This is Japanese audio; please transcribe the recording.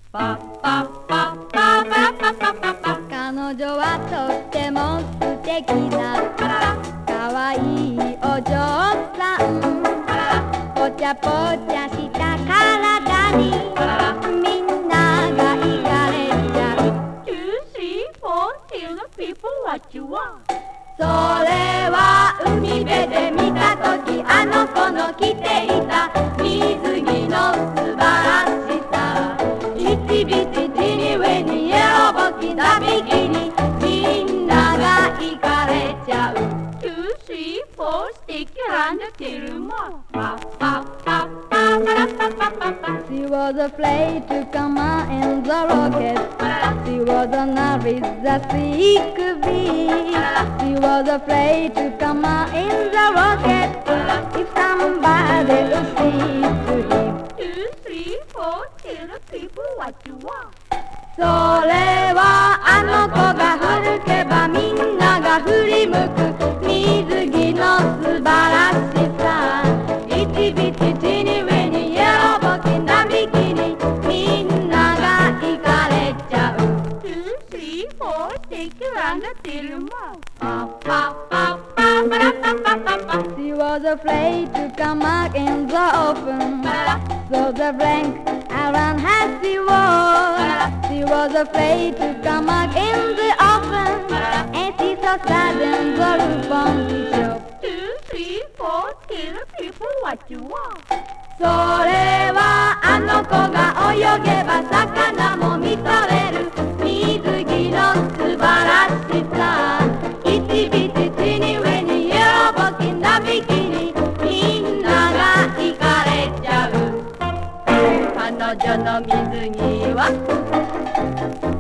パパパパパパパパパ。彼女はとっても素敵なかわいいお嬢さん。ぽちゃぽちゃした体にみんながいかれちゃう。 Two, three, four, tell the people what you want. それは海辺で見たときあの子の着ていた水着の素晴らしさ。イチビチチに上にイエローボキなビキニみんなが行かれちゃう。 Two, three, four, stick around the till more. パパパパパパパパパ。 She was afraid to come out in the rocket. She was an average that she could be. She was afraid to come out in the rocket. If somebody would see to him. Two, three, four, tell the people what you want. それはあの子が古けばみんなが振り向く水着の素晴らしさ。イチビチチに上にイエローボキなビキニみんなが行かれちゃう。 Two, three, four, stick around the till more. パパパパパラパパパパ。 She was afraid to come out in the open. So the blank around her she was. She was afraid to come out in the open. And she saw sad in the roof on the shop. Two, three, four, tell the people what you want. それはあの子が泳げば魚も見とれる水着の素晴らしさ。イチビチチに上にイエローボキなビキニみんなが行かれちゃう。彼女の水着は